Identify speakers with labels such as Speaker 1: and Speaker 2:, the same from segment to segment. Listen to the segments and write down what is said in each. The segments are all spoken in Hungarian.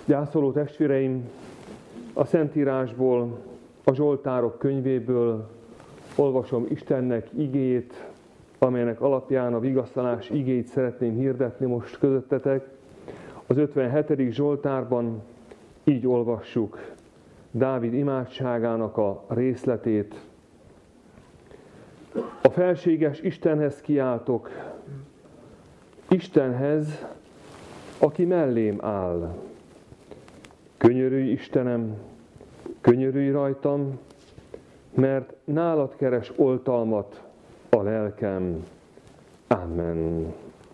Speaker 1: Gyászoló testvéreim, a Szentírásból, a Zsoltárok könyvéből olvasom Istennek igéjét, amelynek alapján a vigasztalás igéjét szeretném hirdetni most közöttetek. Az 57. Zsoltárban így olvassuk Dávid imádságának a részletét. A felséges Istenhez kiáltok, Istenhez, aki mellém áll. Könyörülj, Istenem, könyörülj rajtam, mert nálad keres oltalmat a lelkem. Amen.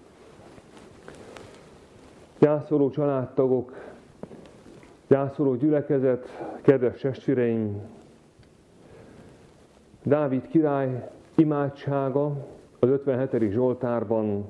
Speaker 1: Gyászoló családtagok, gyászoló gyülekezet, kedves testvéreim, Dávid király imádsága az 57. Zsoltárban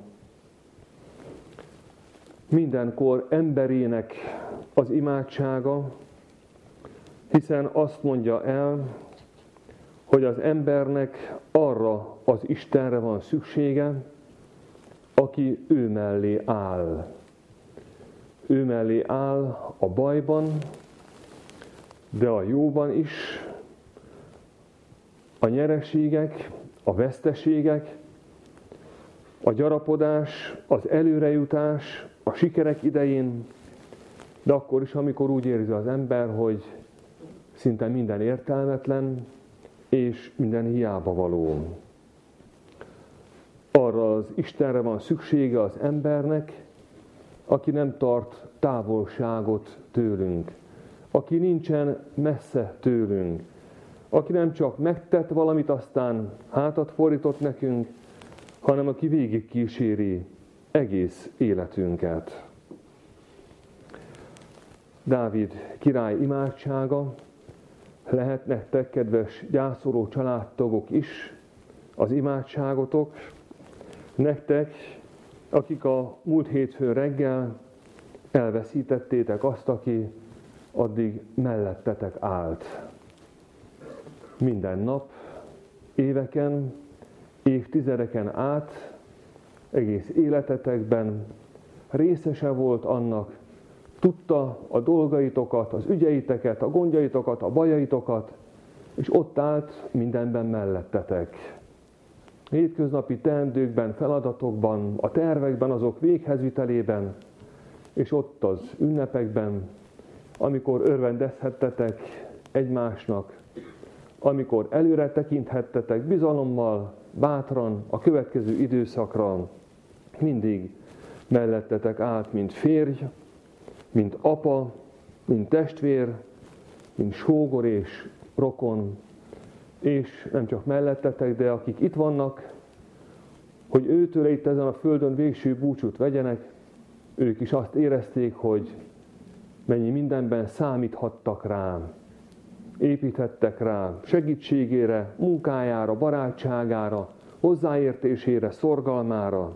Speaker 1: mindenkor emberének az imádsága, hiszen azt mondja el, hogy az embernek arra az Istenre van szüksége, aki ő mellé áll. Ő mellé áll a bajban, de a jóban is, a nyereségek, a veszteségek, a gyarapodás, az előrejutás, a sikerek idején, de akkor is, amikor úgy érzi az ember, hogy szinte minden értelmetlen, és minden hiába való. Arra az Istenre van szüksége az embernek, aki nem tart távolságot tőlünk, aki nincsen messze tőlünk, aki nem csak megtett valamit, aztán hátat fordított nekünk, hanem aki végig kíséri egész életünket. Dávid király imádsága lehet nektek, kedves gyászoló családtagok is, az imádságotok, nektek, akik a múlt hétfőn reggel elveszítettétek azt, aki addig mellettetek állt. Minden nap, éveken, évtizedeken át, egész életetekben részese volt annak, tudta a dolgaitokat, az ügyeiteket, a gondjaitokat, a bajaitokat, és ott állt mindenben mellettetek. Hétköznapi teendőkben, feladatokban, a tervekben, azok véghezvitelében, és ott az ünnepekben, amikor örvendezhettetek egymásnak, amikor előre tekinthettetek bizalommal, bátran a következő időszakra, mindig mellettetek állt, mint férj, mint apa, mint testvér, mint sógor és rokon, és nem csak mellettetek, de akik itt vannak, hogy őtől itt ezen a földön végső búcsút vegyenek, ők is azt érezték, hogy mennyi mindenben számíthattak rá, építhettek rá segítségére, munkájára, barátságára, hozzáértésére, szorgalmára,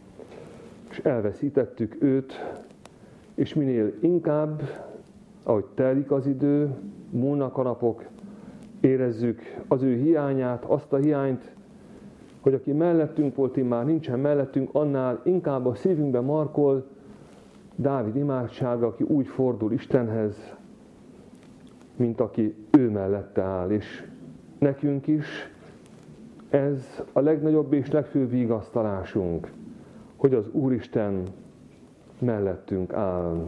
Speaker 1: és elveszítettük őt, és minél inkább, ahogy telik az idő, múlnak a napok, érezzük az ő hiányát, azt a hiányt, hogy aki mellettünk volt, már nincsen mellettünk, annál inkább a szívünkbe markol Dávid imádsága, aki úgy fordul Istenhez, mint aki ő mellette áll. És nekünk is ez a legnagyobb és legfőbb vigasztalásunk, hogy az Úristen mellettünk áll.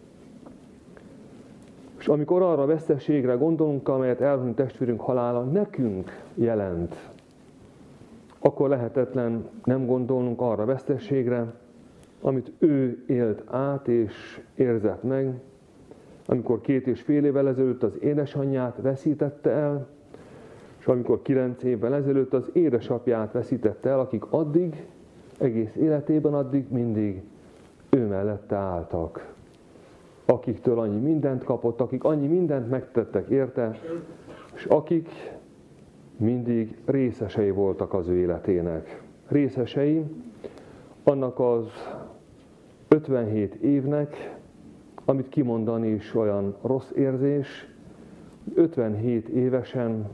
Speaker 1: És amikor arra a veszteségre gondolunk, amelyet elhunyt testvérünk halála nekünk jelent, akkor lehetetlen nem gondolnunk arra a veszteségre, amit ő élt át és érzett meg, amikor 2,5 évvel ezelőtt az édesanyját veszítette el, és amikor 9 évvel ezelőtt az édesapját veszítette el, akik addig, egész életében addig mindig ő mellette álltak. Akiktől annyi mindent kapott, akik annyi mindent megtettek érte, és akik mindig részesei voltak az ő életének. Részesei annak az 57 évnek, amit kimondani is olyan rossz érzés, 57 évesen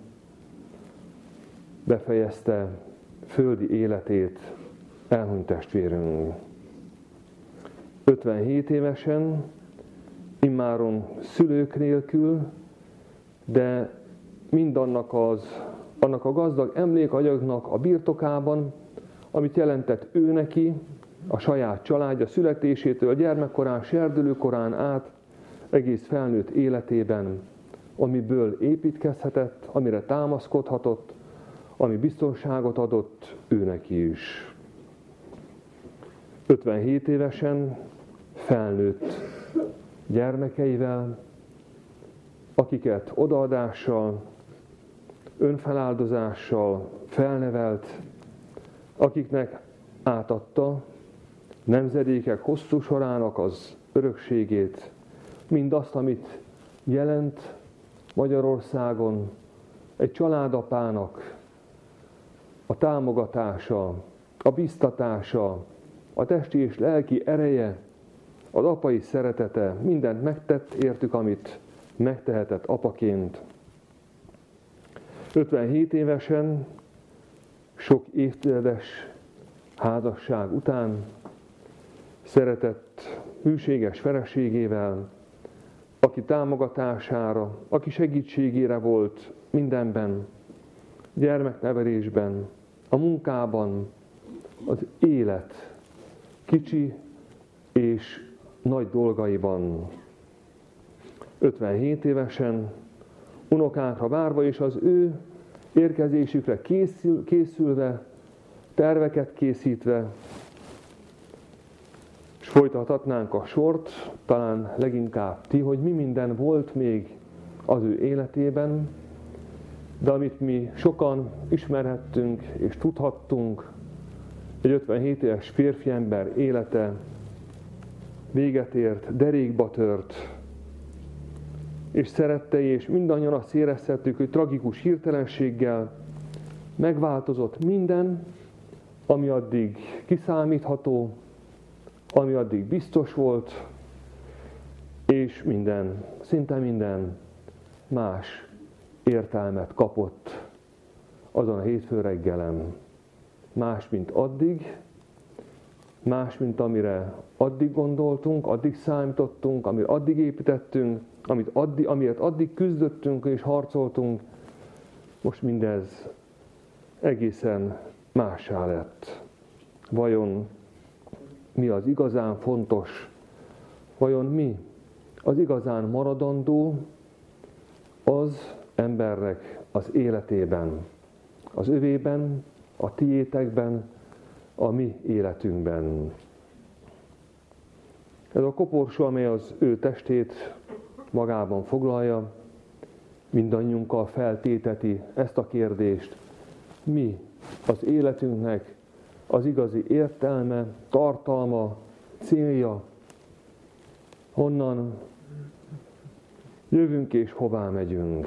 Speaker 1: befejezte földi életét elhunyt testvérünk. 57 évesen immáron szülők nélkül, de mindannak annak a gazdag emlékanyagnak a birtokában, amit jelentett ő neki, a saját családja születésétől, a gyermekkorán, serdülőkorán át, egész felnőtt életében, amiből építkezhetett, amire támaszkodhatott, ami biztonságot adott ő neki is. 57 évesen felnőtt gyermekeivel, akiket odaadással, önfeláldozással felnevelt, akiknek átadta nemzedékek hosszú sorának az örökségét, mindazt, amit jelent Magyarországon egy családapának a támogatása, a biztatása, a testi és lelki ereje, az apai szeretete, mindent megtett értük, amit megtehetett apaként. 57 évesen, sok évtizedes házasság után szeretett, hűséges feleségével, aki támogatására, aki segítségére volt mindenben, gyermeknevelésben, a munkában, az élet kicsi és nagy dolgaiban. 57 évesen, unokákra várva és az ő érkezésükre készülve, terveket készítve, és folytathatnánk a sort, talán leginkább ti, hogy mi minden volt még az ő életében, de amit mi sokan ismerhettünk és tudhattunk, egy 57 éves férfi ember élete véget ért, derékba tört, és szerettei, és mindannyian azt érezhettük, hogy tragikus hirtelenséggel megváltozott minden, ami addig kiszámítható, ami addig biztos volt, és minden, szinte minden más értelmet kapott azon a hétfő reggelen. Más, mint addig, más, mint amire addig gondoltunk, addig számítottunk, amire addig építettünk, amiért addig küzdöttünk és harcoltunk, most mindez egészen mássá lett. Vajon mi az igazán fontos? Vajon mi az igazán maradandó az embernek az életében, az övében, a tiétekben, a mi életünkben? Ez a koporsó, amely az ő testét magában foglalja, mindannyiunkkal feltéteti ezt a kérdést. Mi az életünknek az igazi értelme, tartalma, célja? Honnan jövünk és hová megyünk?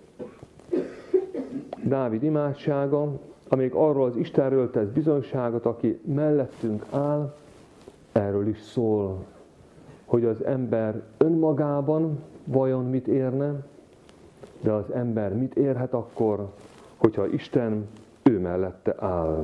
Speaker 1: Dávid imádsága, amelyik arról az Istenről tesz bizonyságot, aki mellettünk áll, erről is szól, hogy az ember önmagában vajon mit érne, de az ember mit érhet akkor, hogyha Isten ő mellette áll.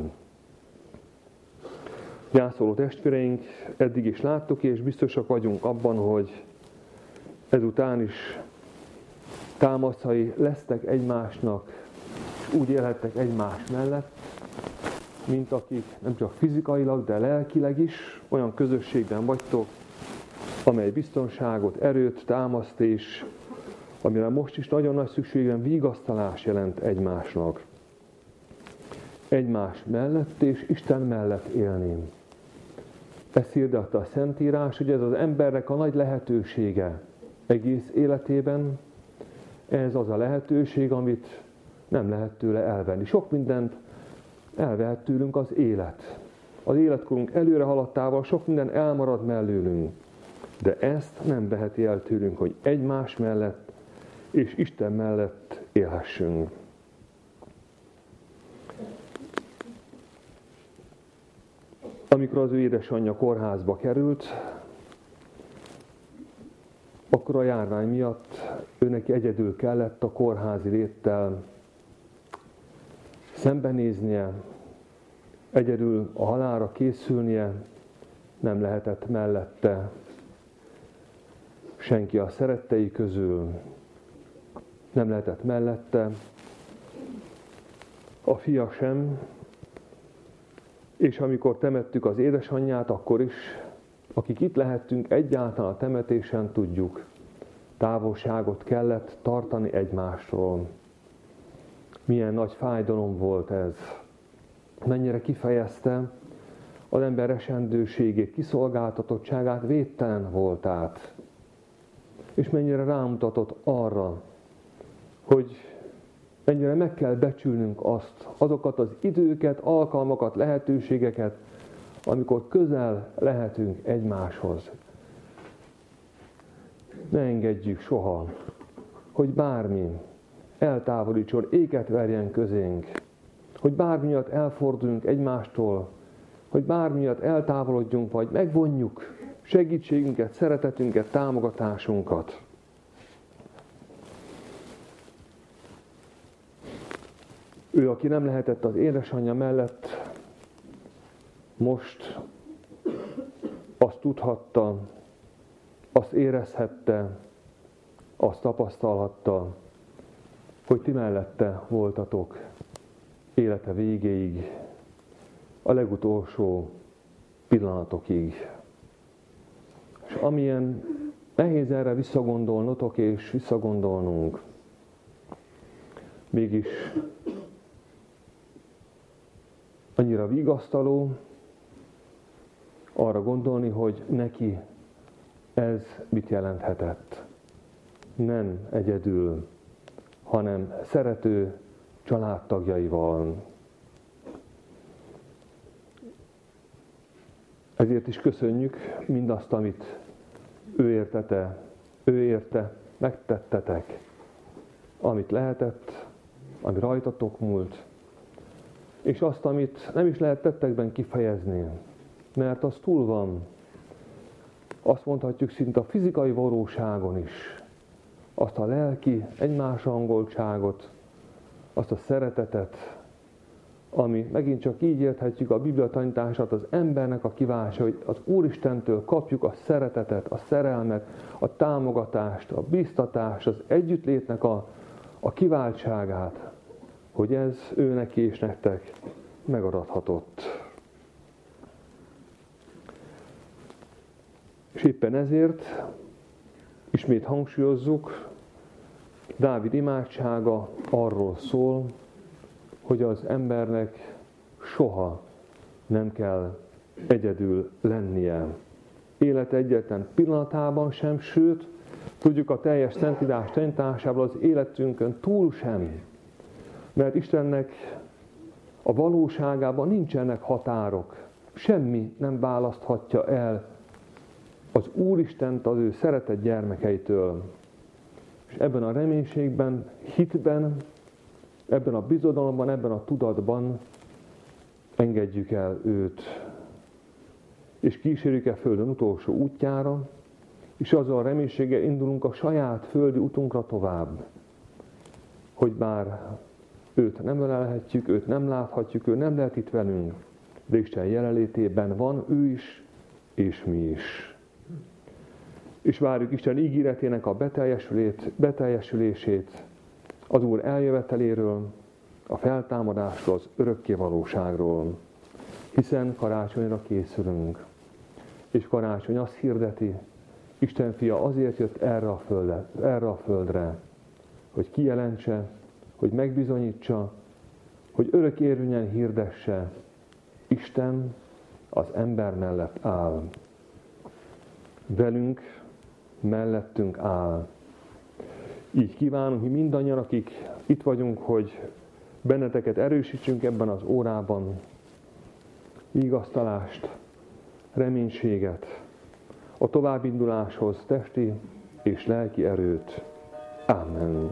Speaker 1: Gyászoló testvéreink, eddig is láttuk, és biztosak vagyunk abban, hogy ezután is támaszai lesztek egymásnak, és úgy élhettek egymás mellett, mint akik nem csak fizikailag, de lelkileg is olyan közösségben vagytok, amely biztonságot, erőt támaszt, és amire most is nagyon nagy szükségben vigasztalás jelent egymásnak. Egymás mellett és Isten mellett élni. Ezt hirdette a Szentírás, hogy ez az embernek a nagy lehetősége egész életében. Ez az a lehetőség, amit nem lehet tőle elvenni. Sok mindent elvehet tőlünk az élet. Az életkorunk előre haladtával sok minden elmarad mellőlünk. De ezt nem veheti el tőlünk, hogy egymás mellett és Isten mellett élhessünk. Amikor az ő édesanyja kórházba került, akkor a járvány miatt ő neki egyedül kellett a kórházi léttel szembenéznie, egyedül a halálra készülnie, nem lehetett mellette senki a szerettei közül nem lehetett mellette, a fia sem, és amikor temettük az édesanyját, akkor is, akik itt lehettünk egyáltalán a temetésen, tudjuk, távolságot kellett tartani egymástól. Milyen nagy fájdalom volt ez. Mennyire kifejezte az ember esendőségét, kiszolgáltatottságát, védtelen voltát. És mennyire rámutatott arra, hogy mennyire meg kell becsülnünk azokat az időket, alkalmakat, lehetőségeket, amikor közel lehetünk egymáshoz. Ne engedjük soha, hogy bármi eltávolítson, éket verjen közénk, hogy bármi miatt elforduljunk egymástól, hogy bármi miatt eltávolodjunk, vagy megvonjuk segítségünket, szeretetünket, támogatásunkat. Ő, aki nem lehetett az édesanyja mellett, most azt tudhatta, azt érezhette, azt tapasztalhatta, hogy ti mellette voltatok élete végéig, a legutolsó pillanatokig. És amilyen nehéz erre visszagondolnotok és visszagondolnunk, mégis annyira vigasztaló arra gondolni, hogy neki ez mit jelenthetett. Nem egyedül, hanem szerető családtagjaival. Ezért is köszönjük mindazt, amit ő érte, megtettetek, amit lehetett, ami rajtatok múlt, és azt, amit nem is lehet tettekben kifejezni, mert az túl van. Azt mondhatjuk szinte a fizikai valóságon is. Azt a lelki egymásra hangoltságot, azt a szeretetet, ami megint csak így érthetjük a Biblia tanítását, az embernek a kívánsa, hogy az Úristentől kapjuk a szeretetet, a szerelmet, a támogatást, a biztatást, az együttlétnek a kiváltságát, hogy ez ő neki és nektek megadathatott. És éppen ezért ismét hangsúlyozzuk, Dávid imádsága arról szól, hogy az embernek soha nem kell egyedül lennie. Élete egyetlen pillanatában sem, sőt, tudjuk a teljes szentírás tanításából az életünkön túl sem. Mert Istennek a valóságában nincsenek határok. Semmi nem választhatja el az Úristent az ő szeretett gyermekeitől. És ebben a reménységben, hitben, ebben a bizodalomban, ebben a tudatban engedjük el őt. És kísérjük el földön utolsó útjára, és azzal a reménységgel indulunk a saját földi utunkra tovább. Hogy bár őt nem ölelhetjük, őt nem láthatjuk, ő nem lehet itt velünk, de Isten jelenlétében van ő is, és mi is. És várjuk Isten ígéretének a beteljesülését, az Úr eljöveteléről, a feltámadásról, az örökké valóságról. Hiszen karácsonyra készülünk. És karácsony azt hirdeti, Isten fia azért jött erre a földre, hogy kijelentse, hogy megbizonyítsa, hogy örök érvényen hirdesse, Isten az ember mellett áll. Velünk, mellettünk áll. Így kívánunk mi mindannyian, akik itt vagyunk, hogy benneteket erősítsünk ebben az órában, vigasztalást, reménységet, a továbbinduláshoz testi és lelki erőt. Amen.